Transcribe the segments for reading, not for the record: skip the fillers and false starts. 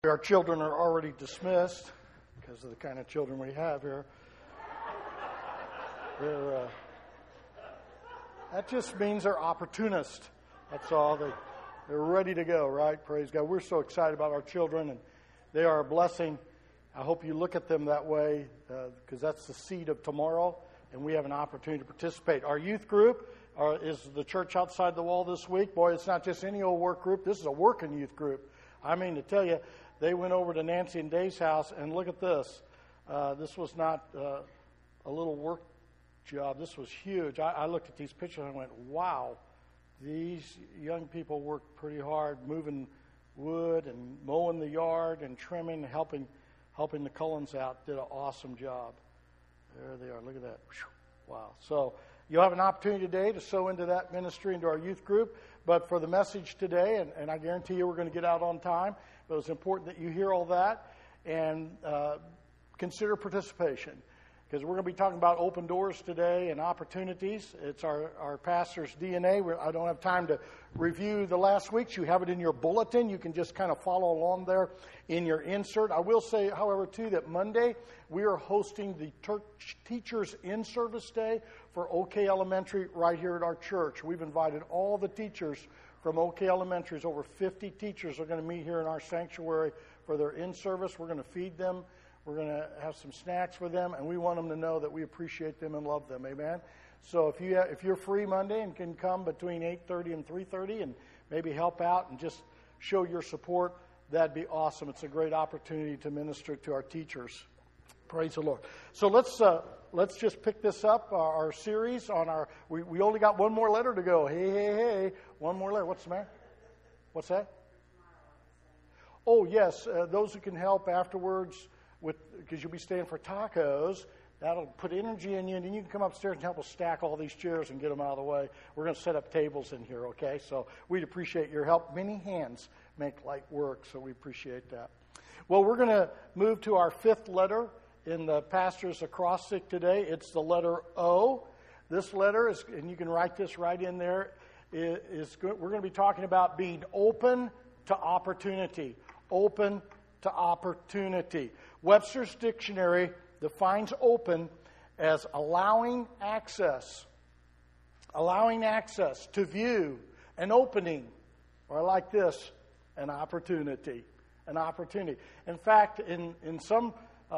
Our children are already dismissed because of the kind of children we have here. That just means they're opportunists. That's all. They're ready to go, right? Praise God. We're so excited about our children, and they are a blessing. I hope you look at them that way because that's the seed of tomorrow, and we have an opportunity to participate. Our youth group is the church outside the wall this week. Boy, it's not just any old work group. This is a working youth group. I mean, to tell you, they went over to Nancy and Dave's house, and look at this. This was not a little work job. This was huge. I looked at these pictures and I went, wow, these young people worked pretty hard moving wood and mowing the yard and trimming, helping the Cullens out. Did an awesome job. There they are. Look at that. Wow. So you'll have an opportunity today to sow into that ministry, into our youth group. But for the message today, and I guarantee you we're going to get out on time, but it's important that you hear all that and consider participation. Because we're going to be talking about open doors today and opportunities. It's our pastor's DNA. I don't have time to review the last week's. You have it in your bulletin. You can just kind of follow along there in your insert. I will say, however, too, that Monday we are hosting the Teachers In-Service Day for OK Elementary right here at our church. We've invited all the teachers from OK Elementaries. Over 50 teachers are going to meet here in our sanctuary for their in-service. We're going to feed them. We're going to have some snacks for them, and we want them to know that we appreciate them and love them. Amen? So if you're free Monday and can come between 8:30 and 3:30 and maybe help out and just show your support, that'd be awesome. It's a great opportunity to minister to our teachers. Praise the Lord. So let's just pick this up, our series on our. We only got one more letter to go. Hey, one more letter. What's the matter? What's that? Oh yes, those who can help afterwards. Because you'll be staying for tacos, that'll put energy in you, and then you can come upstairs and help us stack all these chairs and get them out of the way. We're going to set up tables in here, okay? So we'd appreciate your help. Many hands make light work, so we appreciate that. Well, we're going to move to our fifth letter in the pastor's acrostic today. It's the letter O. This letter is, and you can write this right in there, is good. We're going to be talking about being open to opportunity. Open to opportunity. Webster's Dictionary defines open as allowing access to view, an opening, or I like this, an opportunity. In fact, in some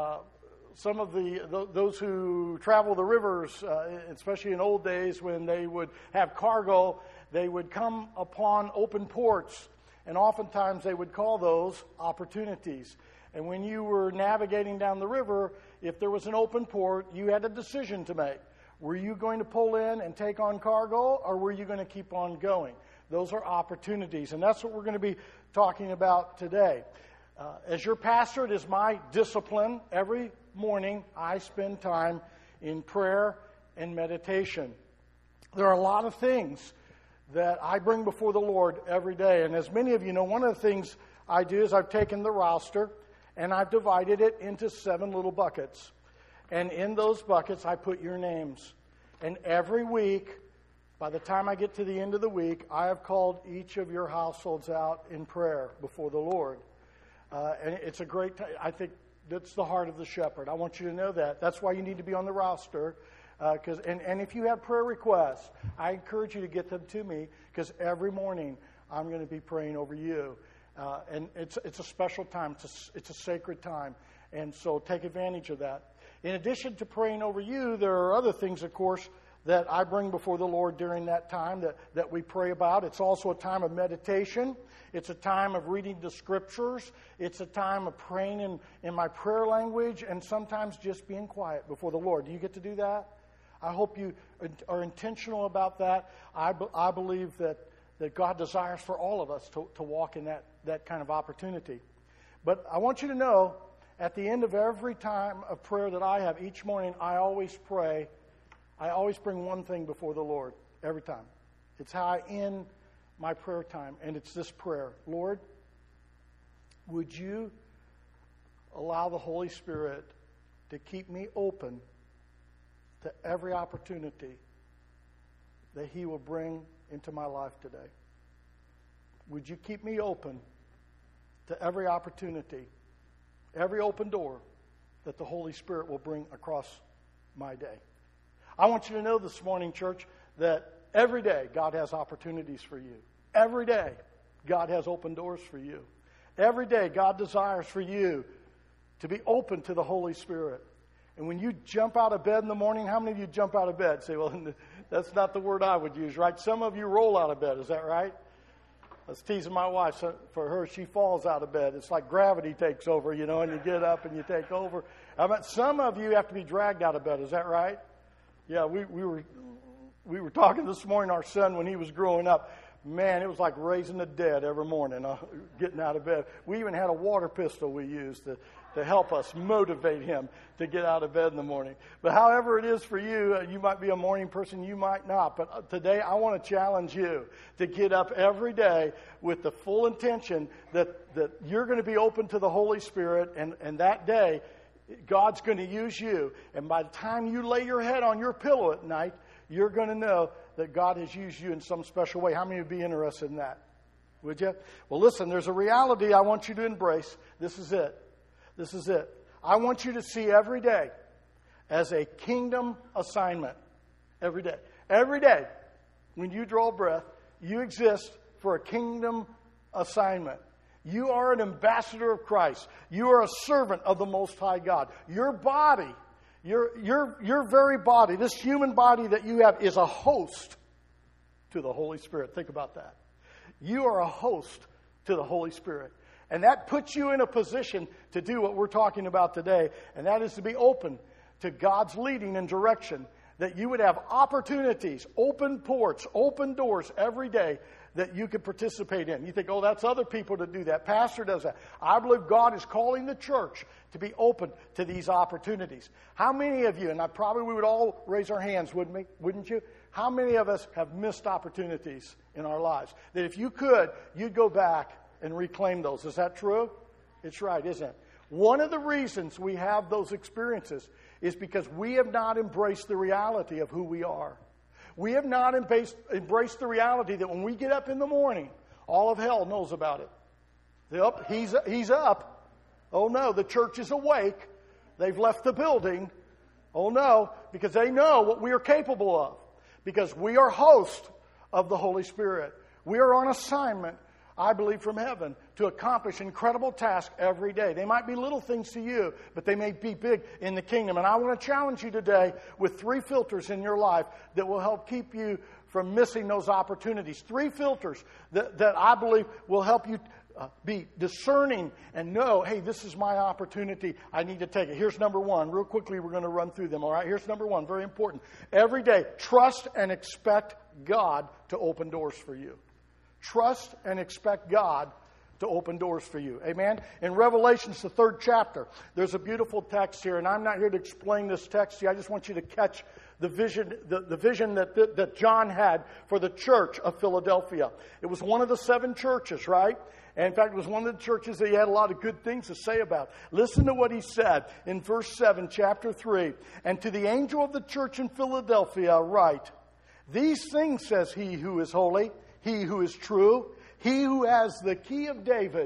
of those who travel the rivers, especially in old days when they would have cargo, they would come upon open ports, and oftentimes they would call those opportunities. And when you were navigating down the river, if there was an open port, you had a decision to make. Were you going to pull in and take on cargo, or were you going to keep on going? Those are opportunities, and that's what we're going to be talking about today. As your pastor, it is my discipline. Every morning, I spend time in prayer and meditation. There are a lot of things that I bring before the Lord every day. And as many of you know, one of the things I do is I've taken the roster and I've divided it into 7 little buckets. And in those buckets, I put your names. And every week, by the time I get to the end of the week, I have called each of your households out in prayer before the Lord. And it's a great time. I think that's the heart of the shepherd. I want you to know that. That's why you need to be on the roster. And if you have prayer requests, I encourage you to get them to me, because every morning I'm going to be praying over you. And it's a special time. It's a sacred time. And so take advantage of that. In addition to praying over you, there are other things, of course, that I bring before the Lord during that time that we pray about. It's also a time of meditation. It's a time of reading the scriptures. It's a time of praying in my prayer language, and sometimes just being quiet before the Lord. Do you get to do that? I hope you are intentional about that. I believe that God desires for all of us to walk in that kind of opportunity. But I want you to know, at the end of every time of prayer that I have each morning, I always pray. I always bring one thing before the Lord every time. It's how I end my prayer time, and it's this prayer. Lord, would you allow the Holy Spirit to keep me open to every opportunity that He will bring into my life today? Would you keep me open to every opportunity, every open door that the Holy Spirit will bring across my day. I want you to know this morning, church, that every day God has opportunities for you. Every day God has open doors for you. Every day God desires for you to be open to the Holy Spirit. And when you jump out of bed in the morning, how many of you jump out of bed? Say, well, that's not the word I would use, right? Some of you roll out of bed. Is that right? I was teasing my wife. So for her, she falls out of bed. It's like gravity takes over, and you get up and you take over. Some of you have to be dragged out of bed. Is that right? Yeah, we were talking this morning, our son, when he was growing up. Man, it was like raising the dead every morning, getting out of bed. We even had a water pistol we used to help us motivate him to get out of bed in the morning. But however it is for you, you might be a morning person, you might not. But today I want to challenge you to get up every day with the full intention that you're going to be open to the Holy Spirit, and that day God's going to use you. And by the time you lay your head on your pillow at night, you're going to know that God has used you in some special way. How many would be interested in that? Would you? Well, listen, there's a reality I want you to embrace. This is it. This is it. I want you to see every day as a kingdom assignment. Every day. Every day, when you draw breath, you exist for a kingdom assignment. You are an ambassador of Christ. You are a servant of the Most High God. Your body, your very body, this human body that you have, is a host to the Holy Spirit. Think about that. You are a host to the Holy Spirit. And that puts you in a position to do what we're talking about today, and that is to be open to God's leading and direction, that you would have opportunities, open ports, open doors every day that you could participate in. You think, oh, that's other people to do that. Pastor does that. I believe God is calling the church to be open to these opportunities. How many of you, and we would all raise our hands, wouldn't you? How many of us have missed opportunities in our lives? That if you could, you'd go back and reclaim those. Is that true? It's right, isn't it? One of the reasons we have those experiences is because we have not embraced the reality of who we are. We have not embraced the reality that when we get up in the morning, all of hell knows about it. Yep, he's up. Oh no, the church is awake. They've left the building. Oh no, because they know what we are capable of. Because we are hosts of the Holy Spirit. We are on assignment, I believe, from heaven to accomplish incredible tasks every day. They might be little things to you, but they may be big in the kingdom. And I want to challenge you today with 3 filters in your life that will help keep you from missing those opportunities. 3 filters that I believe will help you be discerning and know, hey, this is my opportunity. I need to take it. Here's number 1. Real quickly, we're going to run through them, all right? Here's number 1, very important. Every day, trust and expect God to open doors for you. Trust and expect God to open doors for you. Amen? In Revelations, the 3rd chapter, there's a beautiful text here, and I'm not here to explain this text to you. I just want you to catch the vision that John had for the church of Philadelphia. It was one of the 7 churches, right? And in fact, it was one of the churches that he had a lot of good things to say about. Listen to what he said in verse 7, chapter 3. And to the angel of the church in Philadelphia write, these things says he who is holy, he who is true, he who has the key of David,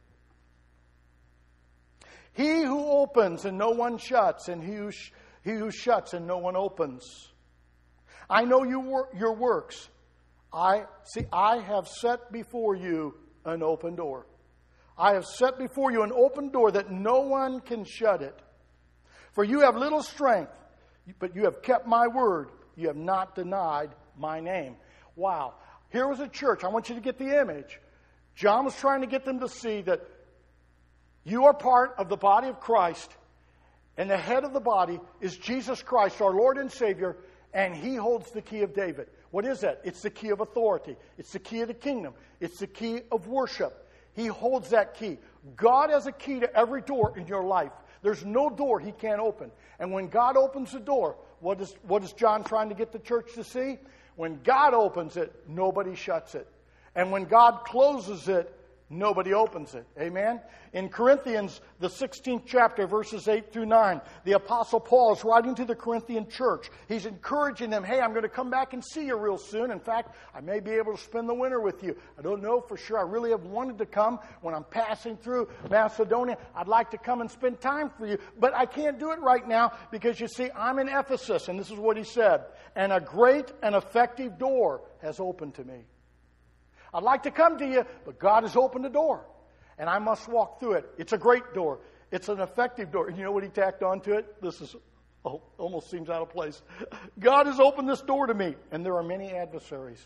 he who opens and no one shuts, and he who shuts and no one opens. I know your works. I have set before you an open door. I have set before you an open door that no one can shut it. For you have little strength, but you have kept my word. You have not denied my name. Wow. Here was a church. I want you to get the image. John was trying to get them to see that you are part of the body of Christ, and the head of the body is Jesus Christ, our Lord and Savior, and he holds the key of David. What is that? It's the key of authority. It's the key of the kingdom. It's the key of worship. He holds that key. God has a key to every door in your life. There's no door he can't open. And when God opens the door, what is John trying to get the church to see? When God opens it, nobody shuts it. And when God closes it, nobody opens it. Amen? In Corinthians, the 16th chapter, verses 8 through 9, the Apostle Paul is writing to the Corinthian church. He's encouraging them, hey, I'm going to come back and see you real soon. In fact, I may be able to spend the winter with you. I don't know for sure. I really have wanted to come when I'm passing through Macedonia. I'd like to come and spend time for you, but I can't do it right now because, you see, I'm in Ephesus, and this is what he said, and a great and effective door has opened to me. I'd like to come to you, but God has opened the door, and I must walk through it. It's a great door. It's an effective door. And you know what he tacked onto it? This is almost seems out of place. God has opened this door to me, and there are many adversaries.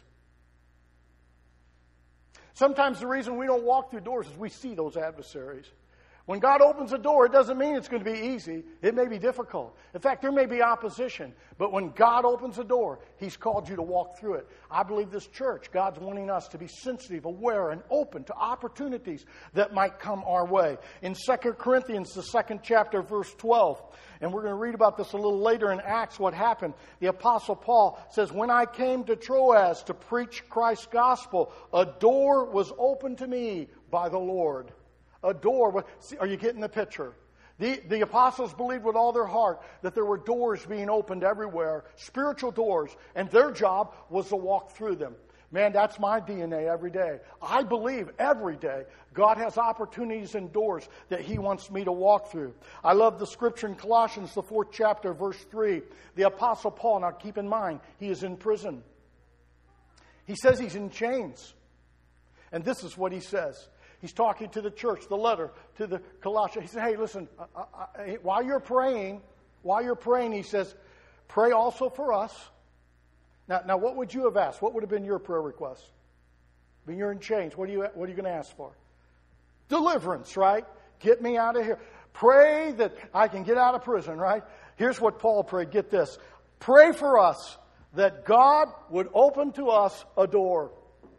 Sometimes the reason we don't walk through doors is we see those adversaries. When God opens a door, it doesn't mean it's going to be easy. It may be difficult. In fact, there may be opposition. But when God opens a door, He's called you to walk through it. I believe this church, God's wanting us to be sensitive, aware, and open to opportunities that might come our way. In 2 Corinthians, the 2nd chapter, verse 12, and we're going to read about this a little later in Acts, what happened. The Apostle Paul says, when I came to Troas to preach Christ's gospel, a door was opened to me by the Lord. A door. Are you getting the picture? The apostles believed with all their heart that there were doors being opened everywhere, spiritual doors, and their job was to walk through them. Man, that's my DNA every day. I believe every day God has opportunities and doors that He wants me to walk through. I love the scripture in Colossians, the 4th chapter, verse 3. The Apostle Paul, now keep in mind, he is in prison. He says he's in chains. And this is what he says. He's talking to the church, the letter to the Colossians. He said, hey, listen, while you're praying, he says, pray also for us. Now, what would you have asked? What would have been your prayer request? When you're in chains, what are you going to ask for? Deliverance, right? Get me out of here. Pray that I can get out of prison, right? Here's what Paul prayed. Get this. Pray for us that God would open to us a door.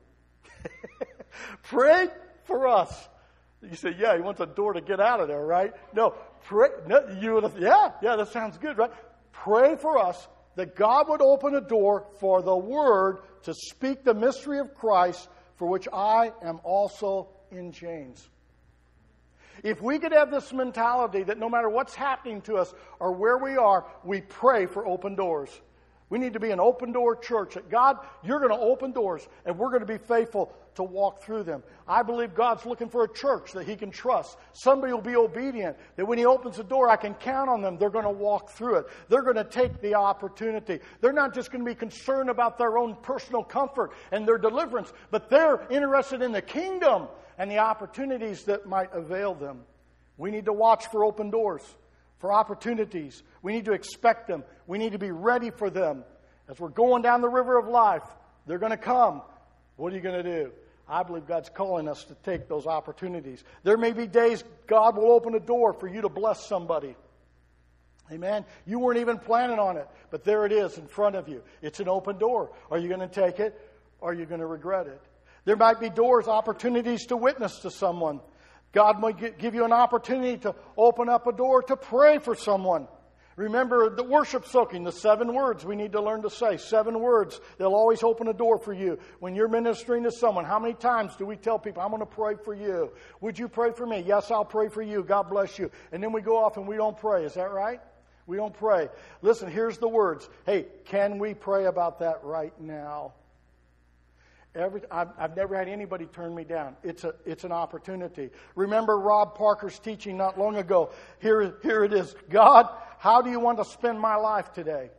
Pray for us. You say, yeah, he wants a door to get out of there, right? No, pray. No, yeah, that sounds good, right? Pray for us that God would open a door for the Word to speak the mystery of Christ, for which I am also in chains. If we could have this mentality that no matter what's happening to us or where we are, we pray for open doors. We need to be an open door church. That God, you're going to open doors, and we're going to be faithful to walk through them. I believe God's looking for a church that He can trust. Somebody will be obedient. That when He opens the door, I can count on them. They're going to walk through it. They're going to take the opportunity. They're not just going to be concerned about their own personal comfort and their deliverance, but they're interested in the kingdom and the opportunities that might avail them. We need to watch for open doors, for opportunities. We need to expect them. We need to be ready for them. As we're going down the river of life, they're going to come. What are you going to do? I believe God's calling us to take those opportunities. There may be days God will open a door for you to bless somebody. Amen. You weren't even planning on it, but there it is in front of you. It's an open door. Are you going to take it, or are you going to regret it? There might be doors, opportunities to witness to someone. God might give you an opportunity to open up a door to pray for someone. Remember the worship soaking, the 7 words we need to learn to say. 7 words. They'll always open a door for you. When you're ministering to someone, how many times do we tell people, I'm going to pray for you? Would you pray for me? Yes, I'll pray for you. God bless you. And then we go off and we don't pray. Is that right? We don't pray. Listen, here's the words. Hey, can we pray about that right now? I've never had anybody turn me down. It's an opportunity. Remember Rob Parker's teaching not long ago. Here it is. God, how do you want to spend my life today?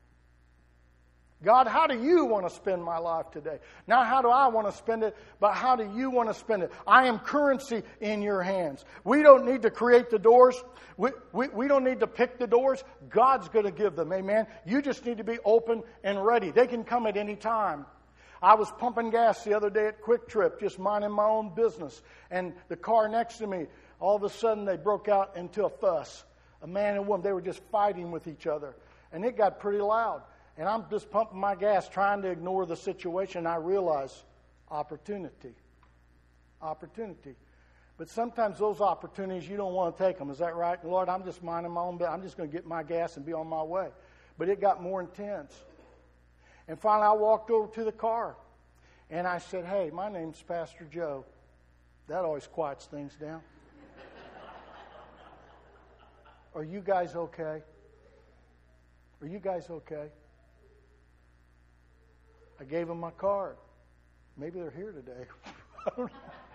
God, how do you want to spend my life today? Not how do I want to spend it, but how do you want to spend it? I am currency in your hands. We don't need to create the doors. We don't need to pick the doors. God's going to give them. Amen. You just need to be open and ready. They can come at any time. I was pumping gas the other day at Quick Trip, just minding my own business. And the car next to me, all of a sudden they broke out into a fuss. A man and woman, they were just fighting with each other. And it got pretty loud. And I'm just pumping my gas, trying to ignore the situation. And I realize opportunity. Opportunity. But sometimes those opportunities, you don't want to take them. Is that right? Lord, I'm just minding my own business. I'm just going to get my gas and be on my way. But it got more intense. And finally, I walked over to the car, and I said, hey, my name's Pastor Joe. That always quiets things down. Are you guys okay? Are you guys okay? I gave them my card. Maybe they're here today. I don't know.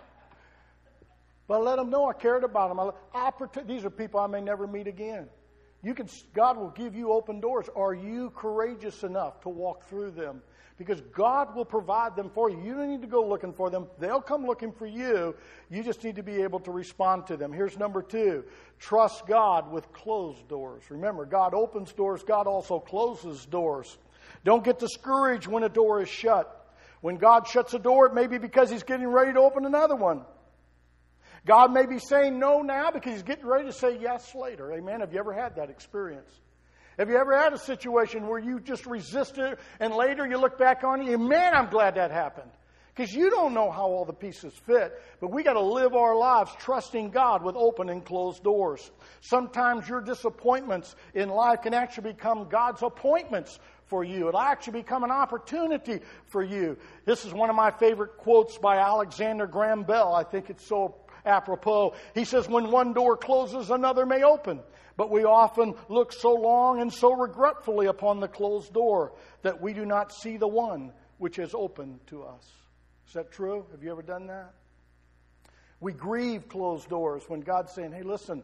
But I let them know I cared about them. These are people I may never meet again. God will give you open doors. Are you courageous enough to walk through them? Because God will provide them for you. You don't need to go looking for them. They'll come looking for you. You just need to be able to respond to them. Here's number 2. Trust God with closed doors. Remember, God opens doors. God also closes doors. Don't get discouraged when a door is shut. When God shuts a door, it may be because He's getting ready to open another one. God may be saying no now because He's getting ready to say yes later. Amen. Have you ever had that experience? Have you ever had a situation where you just resisted and later you look back on it and man, I'm glad that happened. Because you don't know how all the pieces fit. But we got to live our lives trusting God with open and closed doors. Sometimes your disappointments in life can actually become God's appointments for you. It'll actually become an opportunity for you. This is one of my favorite quotes by Alexander Graham Bell. I think it's so apropos. He says, when one door closes, another may open. But we often look so long and so regretfully upon the closed door that we do not see the one which is open to us. Is that true? Have you ever done that? We grieve closed doors when God's saying, hey, listen,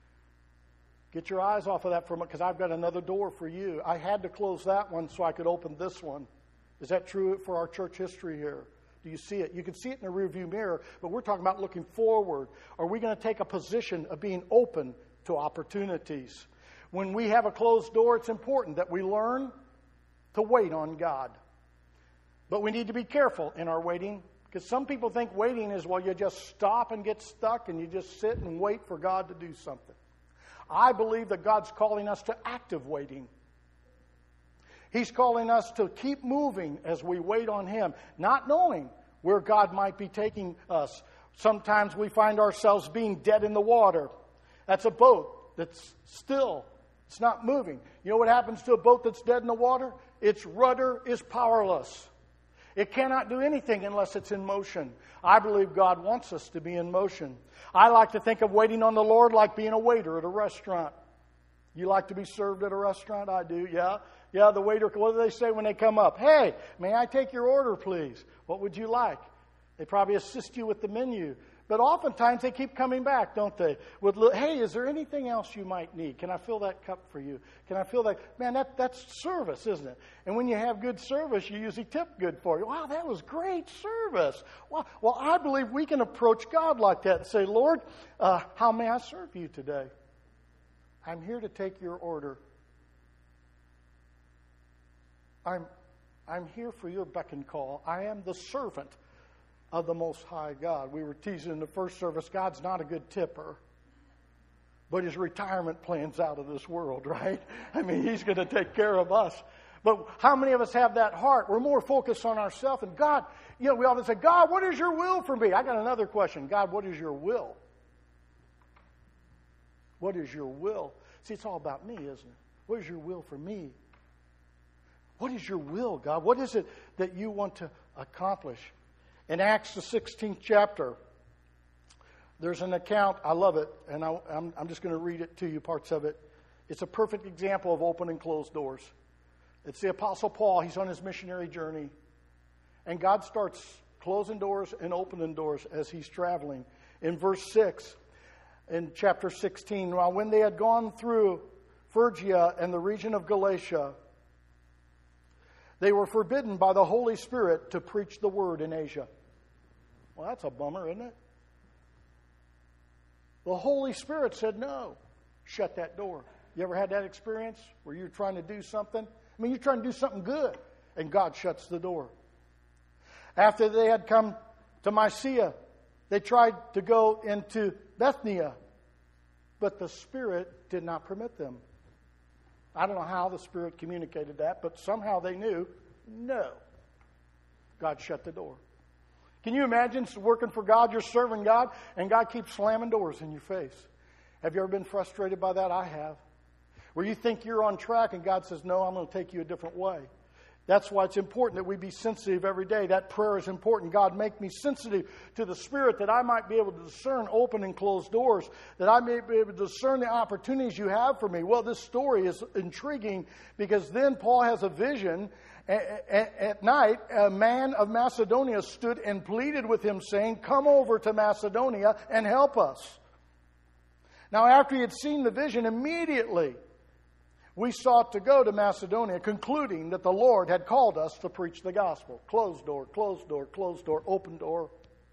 get your eyes off of that for a moment because I've got another door for you. I had to close that one so I could open this one. Is that true for our church history here? Do you see it? You can see it in the rearview mirror, but we're talking about looking forward. Are we going to take a position of being open to opportunities? When we have a closed door, it's important that we learn to wait on God. But we need to be careful in our waiting, because some people think waiting is, well, you just stop and get stuck and you just sit and wait for God to do something. I believe that God's calling us to active waiting. He's calling us to keep moving as we wait on Him, not knowing where God might be taking us. Sometimes we find ourselves being dead in the water. That's a boat that's still. It's not moving. You know what happens to a boat that's dead in the water? Its rudder is powerless. It cannot do anything unless it's in motion. I believe God wants us to be in motion. I like to think of waiting on the Lord like being a waiter at a restaurant. You like to be served at a restaurant? I do, yeah. Yeah, the waiter, what do they say when they come up? Hey, may I take your order, please? What would you like? They probably assist you with the menu. But oftentimes they keep coming back, don't they? With, hey, is there anything else you might need? Can I fill that cup for you? Can I fill that? Man, that's service, isn't it? And when you have good service, you usually tip good for you. Wow, that was great service. Well, I believe we can approach God like that and say, Lord, how may I serve you today? I'm here to take your order. I'm here for your beck and call. I am the servant of the Most High God. We were teasing in the first service, God's not a good tipper, but His retirement plan's out of this world, right? I mean, He's going to take care of us. But how many of us have that heart? We're more focused on ourselves. And God, we often say, God, what is your will for me? I got another question. God, what is your will? What is your will? See, it's all about me, isn't it? What is your will for me? What is your will, God? What is it that you want to accomplish? In Acts, the 16th chapter, there's an account. I love it, and I'm just going to read it to you, parts of it. It's a perfect example of open and closed doors. It's the Apostle Paul. He's on his missionary journey, and God starts closing doors and opening doors as he's traveling. In verse 6, in chapter 16, now when they had gone through Phrygia and the region of Galatia, they were forbidden by the Holy Spirit to preach the word in Asia. Well, that's a bummer, isn't it? The Holy Spirit said, no, shut that door. You ever had that experience where you're trying to do something? I mean, you're trying to do something good, and God shuts the door. After they had come to Mysia, they tried to go into Bithynia, but the Spirit did not permit them. I don't know how the Spirit communicated that, but somehow they knew, no. God shut the door. Can you imagine working for God, you're serving God, and God keeps slamming doors in your face? Have you ever been frustrated by that? I have. Where you think you're on track, and God says, no, I'm going to take you a different way. That's why it's important that we be sensitive every day. That prayer is important. God, make me sensitive to the Spirit that I might be able to discern open and closed doors, that I may be able to discern the opportunities you have for me. Well, this story is intriguing because then Paul has a vision. At night, a man of Macedonia stood and pleaded with him, saying, "Come over to Macedonia and help us." Now, after he had seen the vision, immediately we sought to go to Macedonia, concluding that the Lord had called us to preach the gospel. Closed door, closed door, closed door, open door.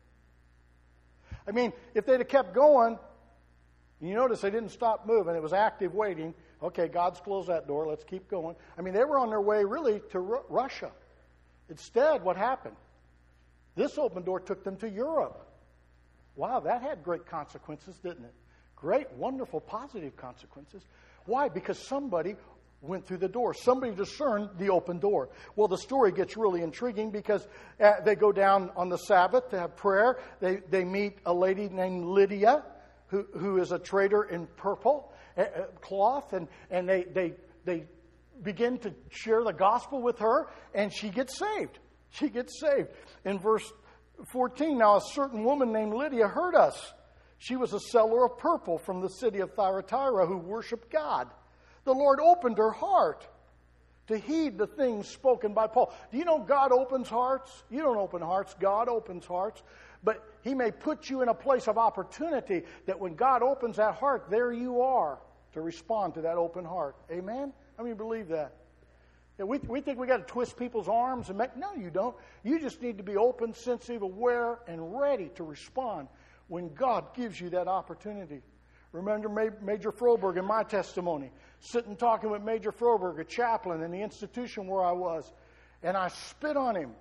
I mean, if they'd have kept going, you notice they didn't stop moving. It was active waiting. Okay, God's closed that door. Let's keep going. I mean, they were on their way really to Russia. Instead, what happened? This open door took them to Europe. Wow, that had great consequences, didn't it? Great, wonderful, positive consequences. Why? Because somebody went through the door. Somebody discerned the open door. Well, the story gets really intriguing because they go down on the Sabbath to have prayer. They meet a lady named Lydia, who is a trader in purple cloth, and they begin to share the gospel with her, and she gets saved. She gets saved. In verse 14, now a certain woman named Lydia heard us. She was a seller of purple from the city of Thyatira who worshiped God. The Lord opened her heart to heed the things spoken by Paul. Do you know God opens hearts? You don't open hearts. God opens hearts. But He may put you in a place of opportunity that when God opens that heart, there you are to respond to that open heart. Amen? How many believe that? Yeah, we think we got to twist people's arms and make... No, you don't. You just need to be open, sensitive, aware, and ready to respond when God gives you that opportunity. Remember Major Froberg in my testimony, sitting talking with Major Froberg, a chaplain in the institution where I was, and I spit on him.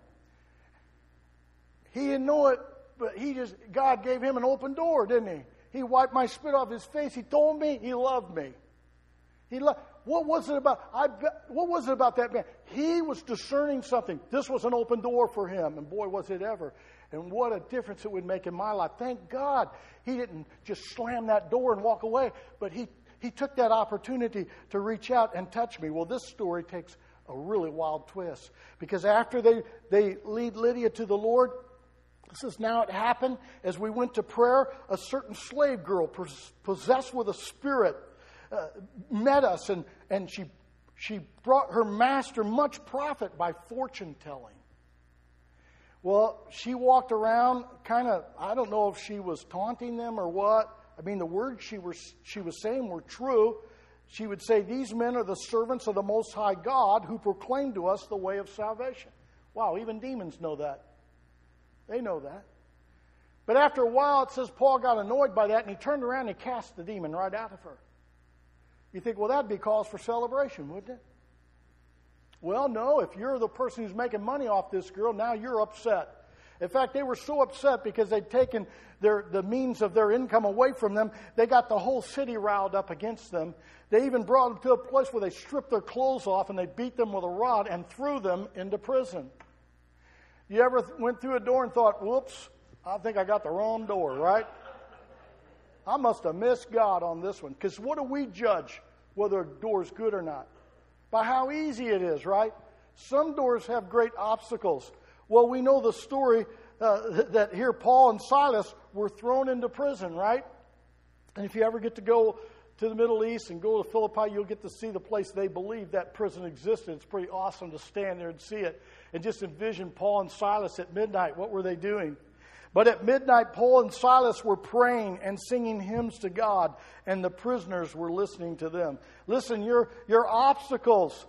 He didn't know it, but God gave him an open door, didn't He? He wiped my spit off his face. He told me He loved me. What was it about that man? He was discerning something. This was an open door for him, and boy, was it ever. And what a difference it would make in my life. Thank God he didn't just slam that door and walk away, but he took that opportunity to reach out and touch me. Well, this story takes a really wild twist, because after they lead Lydia to the Lord, this is now it happened as we went to prayer, a certain slave girl possessed with a spirit met us, and she brought her master much profit by fortune telling. Well, she walked around kind of, I don't know if she was taunting them or what. I mean, the words she was saying were true. She would say, "These men are the servants of the Most High God who proclaim to us the way of salvation." Wow, even demons know that. They know that. But after a while, it says Paul got annoyed by that, and he turned around and he cast the demon right out of her. You think, well, that'd be cause for celebration, wouldn't it? Well, no. If you're the person who's making money off this girl, now you're upset. In fact, they were so upset because they'd taken the means of their income away from them. They got the whole city riled up against them. They even brought them to a place where they stripped their clothes off and they beat them with a rod and threw them into prison. You ever went through a door and thought, "Whoops, I think I got the wrong door," right? I must have missed God on this one. Because what do we judge whether a door is good or not? By how easy it is, right? Some doors have great obstacles. Well, we know the story that here Paul and Silas were thrown into prison, right? And if you ever get to go to the Middle East and go to Philippi, you'll get to see the place they believed that prison existed. It's pretty awesome to stand there and see it. And just envision Paul and Silas at midnight. What were they doing? But at midnight, Paul and Silas were praying and singing hymns to God, and the prisoners were listening to them. Listen, your obstacles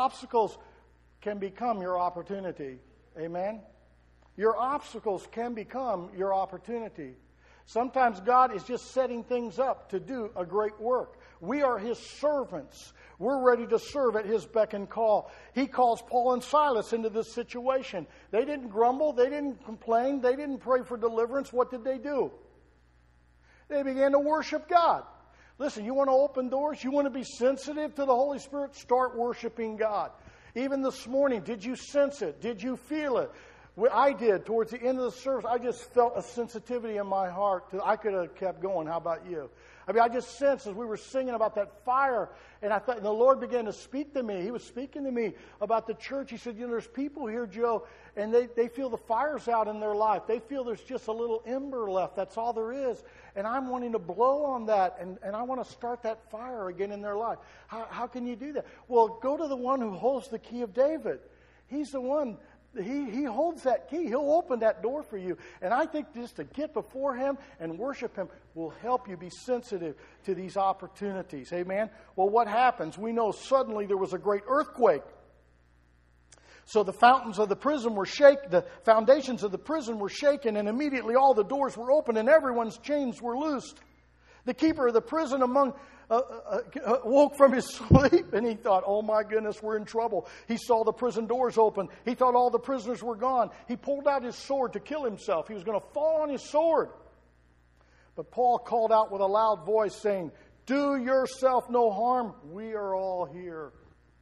can become your opportunity. Amen? Your obstacles can become your opportunity. Sometimes God is just setting things up to do a great work. We are His servants. We're ready to serve at His beck and call. He calls Paul and Silas into this situation. They didn't grumble. They didn't complain. They didn't pray for deliverance. What did they do? They began to worship God. Listen, you want to open doors? You want to be sensitive to the Holy Spirit? Start worshiping God. Even this morning, did you sense it? Did you feel it? I did. Towards the end of the service, I just felt a sensitivity in my heart. I could have kept going. How about you? I mean, I just sensed as we were singing about that fire, and I thought, and the Lord began to speak to me. He was speaking to me about the church. He said, there's people here, Joe, and they feel the fire's out in their life. They feel there's just a little ember left. That's all there is. And I'm wanting to blow on that, and I want to start that fire again in their life. How can you do that? Well, go to the one who holds the key of David. He's the one. He holds that key. He'll open that door for you. And I think just to get before Him and worship Him will help you be sensitive to these opportunities. Amen? Well, what happens? We know suddenly there was a great earthquake. So the fountains of the prison were shaken, the foundations of the prison were shaken, and immediately all the doors were opened and everyone's chains were loosed. The keeper of the prison woke from his sleep, and he thought, oh my goodness, we're in trouble. He saw the prison doors open. He thought all the prisoners were gone. He pulled out his sword to kill himself. He was going to fall on his sword. But Paul called out with a loud voice, saying, do yourself no harm. We are all here.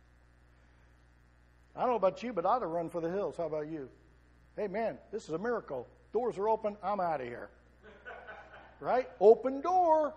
I don't know about you, but I'd have run for the hills. How about you? Hey, man, this is a miracle. Doors are open. I'm out of here. Right? Open door.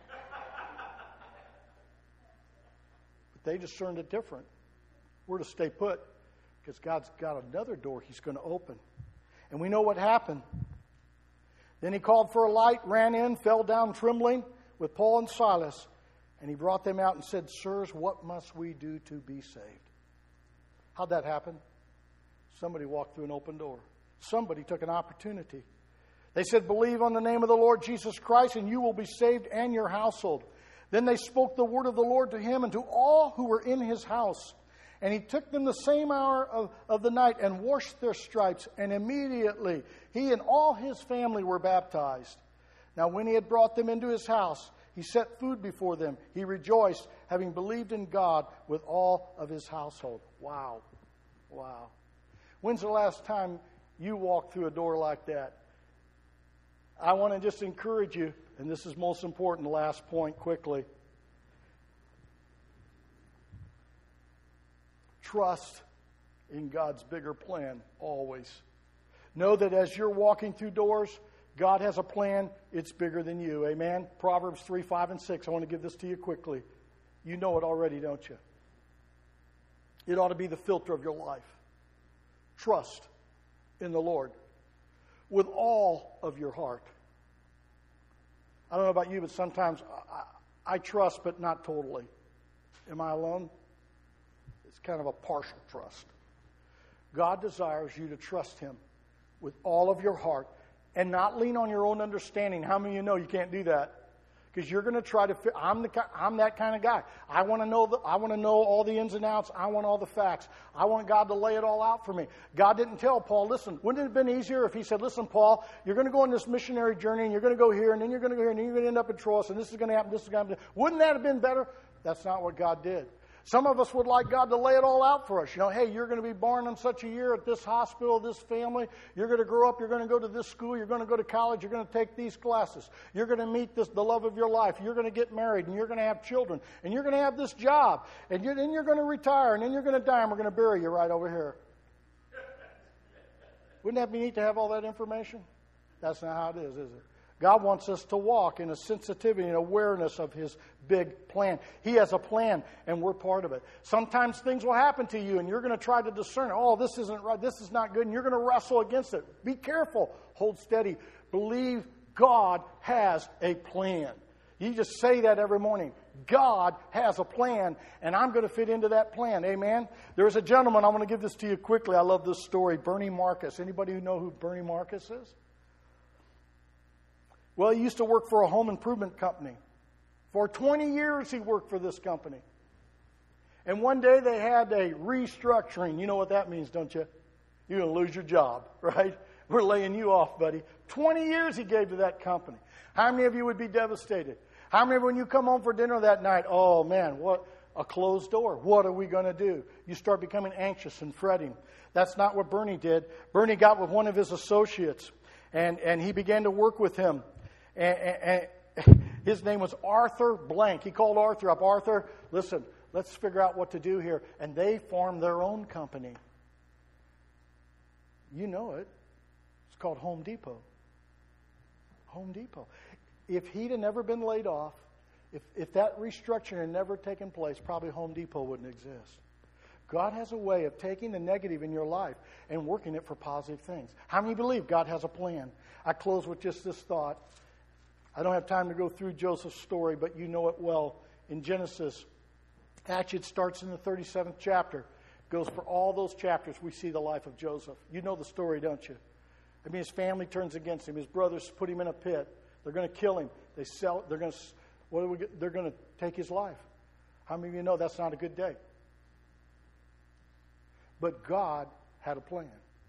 But they discerned it different. We're to stay put because God's got another door He's going to open. And we know what happened. Then he called for a light, ran in, fell down trembling with Paul and Silas. And he brought them out and said, sirs, what must we do to be saved? How'd that happen? Somebody walked through an open door. Somebody took an opportunity. They said, believe on the name of the Lord Jesus Christ, and you will be saved and your household. Then they spoke the word of the Lord to him and to all who were in his house. And he took them the same hour of the night and washed their stripes. And immediately he and all his family were baptized. Now when he had brought them into his house, he set food before them. He rejoiced, having believed in God with all of his household. Wow. Wow. When's the last time you walked through a door like that? I want to just encourage you, and this is most important, last point quickly. Trust in God's bigger plan always. Know that as you're walking through doors, God has a plan. It's bigger than you. Amen? Proverbs 3, 5, and 6. I want to give this to you quickly. You know it already, don't you? It ought to be the filter of your life. Trust in the Lord with all of your heart. I don't know about you, but sometimes I trust, but not totally. Am I alone? It's kind of a partial trust. God desires you to trust Him with all of your heart and not lean on your own understanding. How many of you know you can't do that? Because you're going to try to. I'm that kind of guy. I want to know all the ins and outs. I want all the facts. I want God to lay it all out for me. God didn't tell Paul, listen, wouldn't it have been easier if He said, listen, Paul, you're going to go on this missionary journey, and you're going to go here, and then you're going to go here, and then you're going to end up in Troas, and this is going to happen, this is going to happen. Wouldn't that have been better? That's not what God did. Some of us would like God to lay it all out for us. You know, hey, you're going to be born in such a year at this hospital, this family. You're going to grow up. You're going to go to this school. You're going to go to college. You're going to take these classes. You're going to meet the love of your life. You're going to get married, and you're going to have children. And you're going to have this job. And then you're going to retire, and then you're going to die, and we're going to bury you right over here. Wouldn't that be neat to have all that information? That's not how it is it? God wants us to walk in a sensitivity and awareness of His big plan. He has a plan, and we're part of it. Sometimes things will happen to you, and you're going to try to discern, oh, this isn't right, this is not good, and you're going to wrestle against it. Be careful. Hold steady. Believe God has a plan. You just say that every morning. God has a plan, and I'm going to fit into that plan. Amen? There's a gentleman, I want to give this to you quickly. I love this story. Bernie Marcus. Anybody who know who Bernie Marcus is? Well, he used to work for a home improvement company. For 20 years, he worked for this company. And one day they had a restructuring. You know what that means, don't you? You're going to lose your job, right? We're laying you off, buddy. 20 years he gave to that company. How many of you would be devastated? How many of you, when you come home for dinner that night, oh, man, what a closed door. What are we going to do? You start becoming anxious and fretting. That's not what Bernie did. Bernie got with one of his associates, and he began to work with him. And his name was Arthur Blank. He called Arthur up. Arthur, listen, let's figure out what to do here. And they formed their own company. You know it. It's called Home Depot. Home Depot. If he'd have never been laid off, If that restructuring had never taken place, probably Home Depot wouldn't exist. God has a way of taking the negative in your life and working it for positive things. How many believe God has a plan? I close with just this thought. I don't have time to go through Joseph's story, but you know it well. In Genesis, actually it starts in the 37th chapter. Goes for all those chapters, we see the life of Joseph. You know the story, don't you? I mean, his family turns against him. His brothers put him in a pit. They're going to kill him. They're going to take his life. How many of you know that's not a good day? But God had a plan.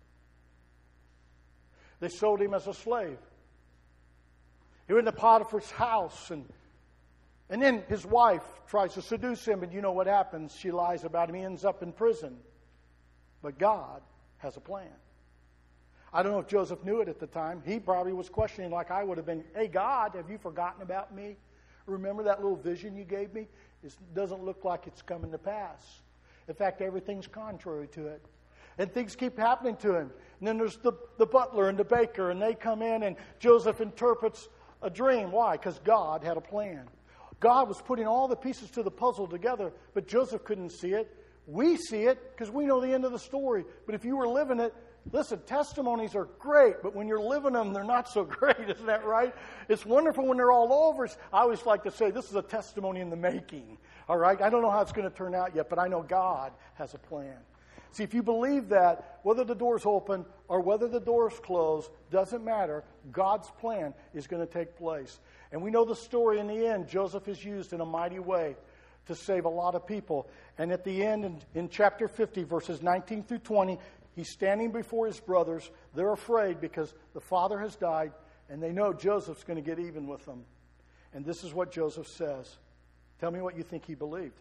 They sold him as a slave. He went into Potiphar's house, and then his wife tries to seduce him, and you know what happens. She lies about him. He ends up in prison. But God has a plan. I don't know if Joseph knew it at the time. He probably was questioning like I would have been. Hey, God, have you forgotten about me? Remember that little vision you gave me? It doesn't look like it's coming to pass. In fact, everything's contrary to it. And things keep happening to him. And then there's the butler and the baker, and they come in, and Joseph interprets a dream. Why? Because God had a plan. God was putting all the pieces to the puzzle together, but Joseph couldn't see it. We see it because we know the end of the story. But if you were living it, listen, testimonies are great, but when you're living them, they're not so great. Isn't that right? It's wonderful when they're all over. I always like to say this is a testimony in the making. All right? I don't know how it's going to turn out yet, but I know God has a plan. See, if you believe that, whether the door's open or whether the door's closed, doesn't matter. God's plan is going to take place. And we know the story in the end. Joseph is used in a mighty way to save a lot of people. And at the end, in chapter 50, verses 19 through 20, he's standing before his brothers. They're afraid because the father has died, and they know Joseph's going to get even with them. And this is what Joseph says. Tell me what you think he believed.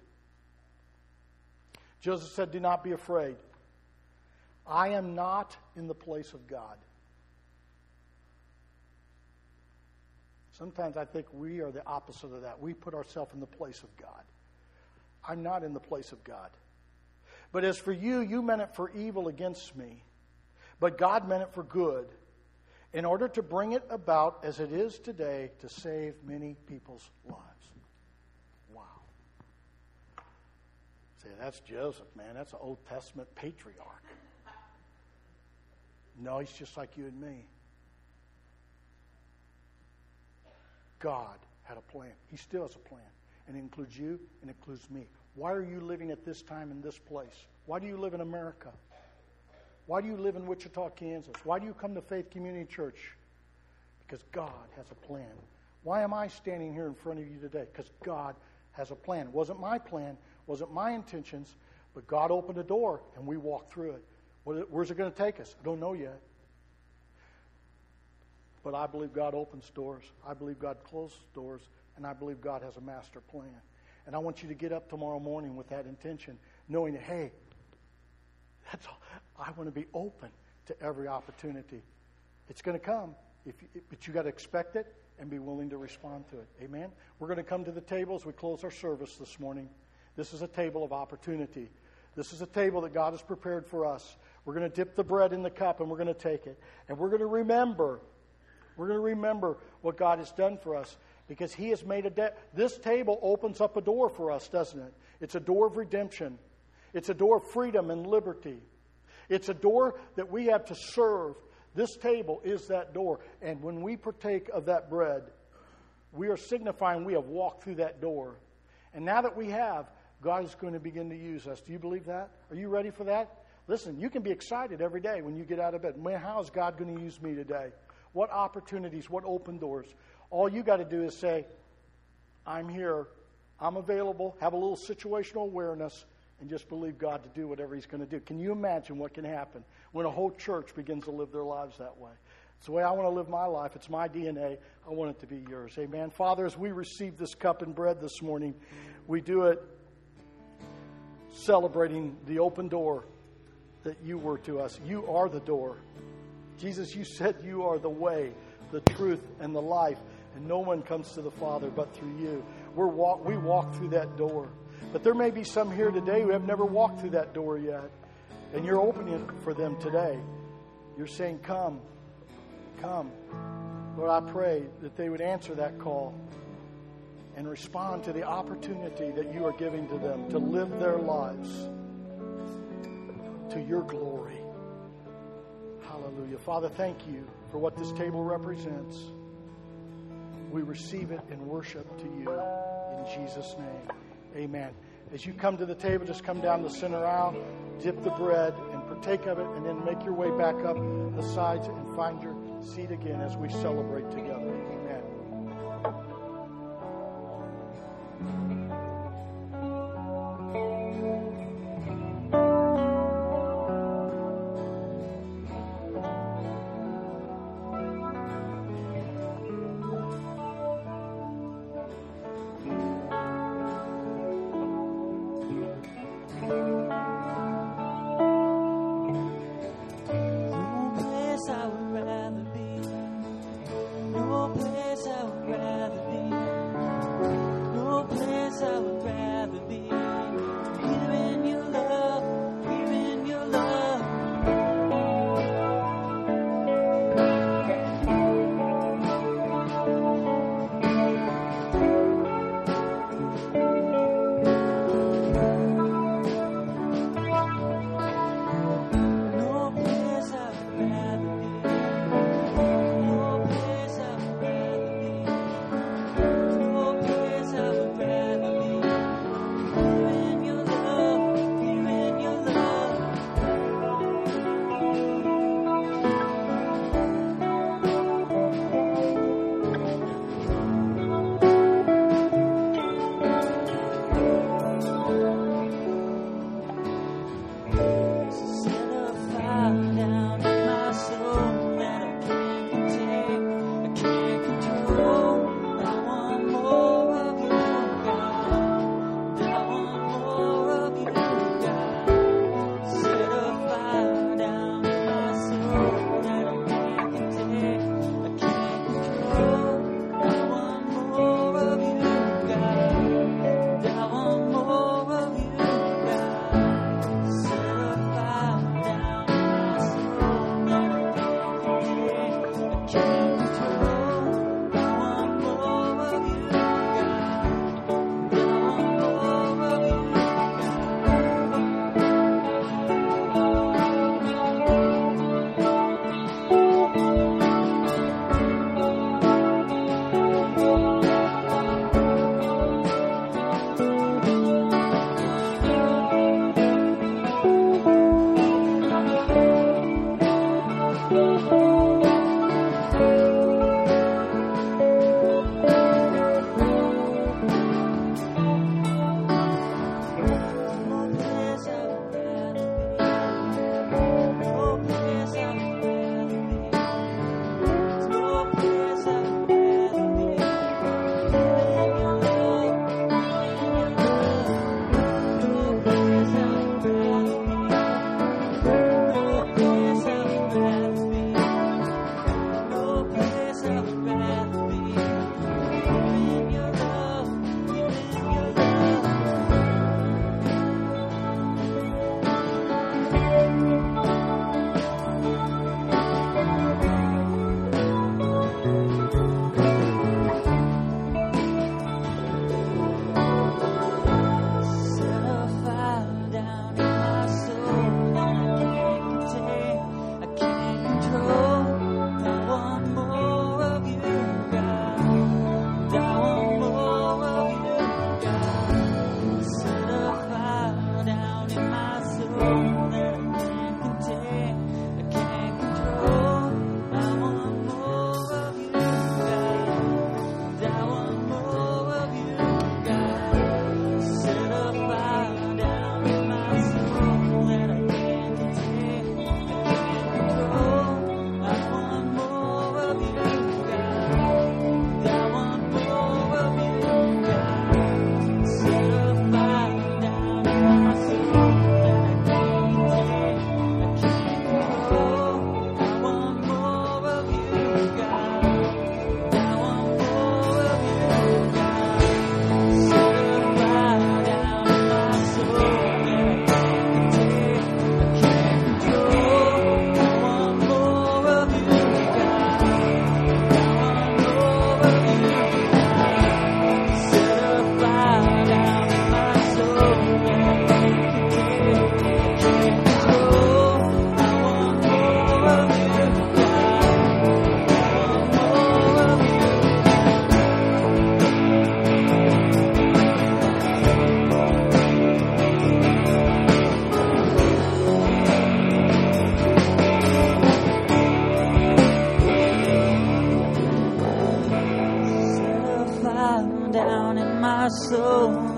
Joseph said, "Do not be afraid. I am not in the place of God." Sometimes I think we are the opposite of that. We put ourselves in the place of God. I'm not in the place of God. But as for you, you meant it for evil against me. But God meant it for good, in order to bring it about as it is today, to save many people's lives. Wow. Say, that's Joseph, man. That's an Old Testament patriarch. No, he's just like you and me. God had a plan. He still has a plan. And it includes you and it includes me. Why are you living at this time in this place? Why do you live in America? Why do you live in Wichita, Kansas? Why do you come to Faith Community Church? Because God has a plan. Why am I standing here in front of you today? Because God has a plan. It wasn't my plan, wasn't my intentions, but God opened a door and we walked through it. Where's it going to take us? I don't know yet. But I believe God opens doors. I believe God closes doors. And I believe God has a master plan. And I want you to get up tomorrow morning with that intention, knowing that, hey, that's all. I want to be open to every opportunity. It's going to come, but you got to expect it and be willing to respond to it. Amen? We're going to come to the table as we close our service this morning. This is a table of opportunity. This is a table that God has prepared for us. We're going to dip the bread in the cup and we're going to take it. And we're going to remember. We're going to remember what God has done for us. Because He has made this table opens up a door for us, doesn't it? It's a door of redemption. It's a door of freedom and liberty. It's a door that we have to serve. This table is that door. And when we partake of that bread, we are signifying we have walked through that door. And now that we have, God is going to begin to use us. Do you believe that? Are you ready for that? Listen, you can be excited every day when you get out of bed. Man, how is God going to use me today? What opportunities, what open doors? All you got to do is say, I'm here, I'm available, have a little situational awareness, and just believe God to do whatever He's going to do. Can you imagine what can happen when a whole church begins to live their lives that way? It's the way I want to live my life. It's my DNA. I want it to be yours. Amen. Father, as we receive this cup and bread this morning, we do it celebrating the open door that you were to us. You are the door. Jesus, you said you are the way, the truth, and the life. And no one comes to the Father but through you. We walk through that door. But there may be some here today who have never walked through that door yet. And you're opening it for them today. You're saying, come, come. Lord, I pray that they would answer that call and respond to the opportunity that you are giving to them to live their lives to your glory. Hallelujah. Father, thank you for what this table represents. We receive it in worship to you. In Jesus' name, amen. As you come to the table, just come down the center aisle, dip the bread, and partake of it, and then make your way back up the sides and find your seat again as we celebrate together. Amen. No place I would rather be. No place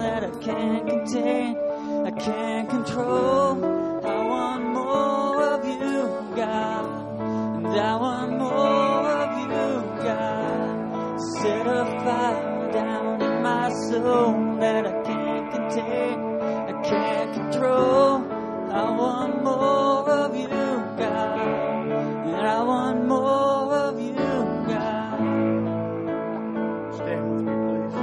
that I can't contain, I can't control. I want more of you, God, and I want more of you, God. Set a fire down in my soul that I can't contain, I can't control. I want more of you, God, and I want more of you, God. Stand with me, please.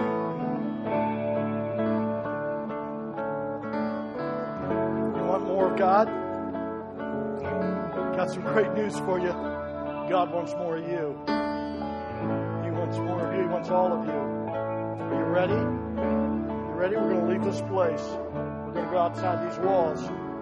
You want more of God? Got some great news for you. God wants more of you. He wants more of you. He wants all of you. Are you ready? You ready? We're going to leave this place. We're going to go outside these walls.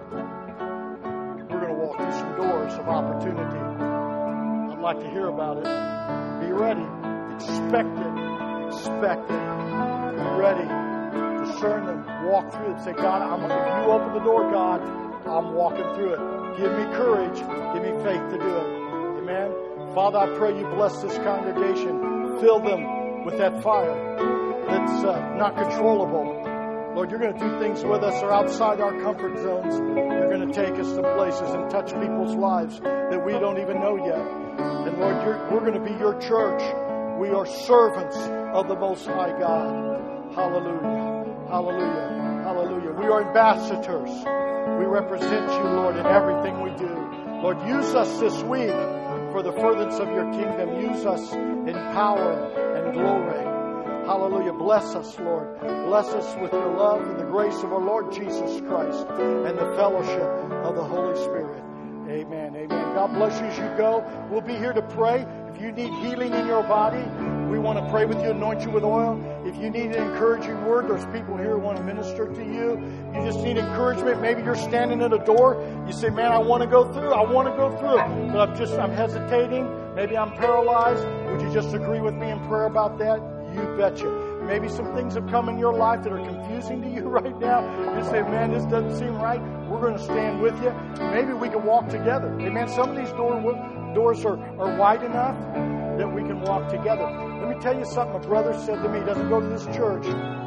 We're going to walk through some doors of opportunity. I'd like to hear about it. Be ready. Expect it. Expect it. Be ready. Discern them. Walk through it. Say, God, if you open the door, God, I'm walking through it. Give me courage. Give me faith to do it. Amen. Father, I pray you bless this congregation. Fill them with that fire that's not controllable. Lord, you're going to do things with us that are outside our comfort zones. You're going to take us to places and touch people's lives that we don't even know yet. And Lord, we're going to be your church. We are servants of the Most High God. Hallelujah. Hallelujah. Hallelujah. We are ambassadors. We represent you, Lord, in everything we do. Lord, use us this week for the furtherance of your kingdom. Use us in power and glory. Hallelujah. Bless us, Lord. Bless us with your love and the grace of our Lord Jesus Christ and the fellowship of the Holy Spirit. Amen. Amen. God bless you as you go. We'll be here to pray. If you need healing in your body, we want to pray with you, anoint you with oil. If you need an encouraging word, there's people here who want to minister to you. You just need encouragement. Maybe you're standing at a door. You say, man, I want to go through. I want to go through. But I'm hesitating. Maybe I'm paralyzed. Would you just agree with me in prayer about that? You betcha. Maybe some things have come in your life that are confusing to you right now. You say, man, this doesn't seem right. We're going to stand with you. Maybe we can walk together. Amen. Some of these doors are wide enough that we can walk together. Let me tell you something. A brother said to me, he doesn't go to this church,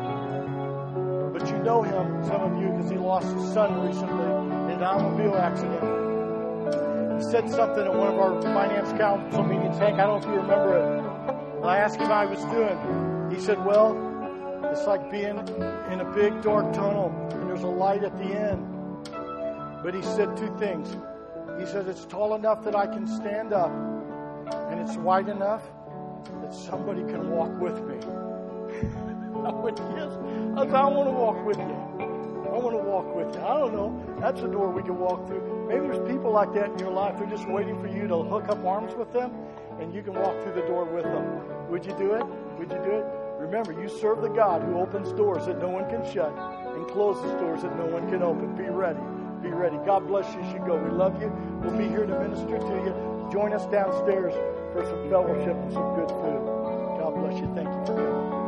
but you know him, some of you, because he lost his son recently in an automobile accident. He said something at one of our finance council meetings. Hank, I don't know if you remember it. I asked him how he was doing. He said, well, it's like being in a big dark tunnel and there's a light at the end. But he said two things. He said, it's tall enough that I can stand up and it's wide enough that somebody can walk with me. I went, yes. I said, I want to walk with you. I want to walk with you. I don't know. That's a door we can walk through. Maybe there's people like that in your life. They're just waiting for you to hook up arms with them and you can walk through the door with them. Would you do it? Would you do it? Remember, you serve the God who opens doors that no one can shut and closes doors that no one can open. Be ready. Be ready. God bless you as you go. We love you. We'll be here to minister to you. Join us downstairs for some fellowship and some good food. God bless you. Thank you for coming.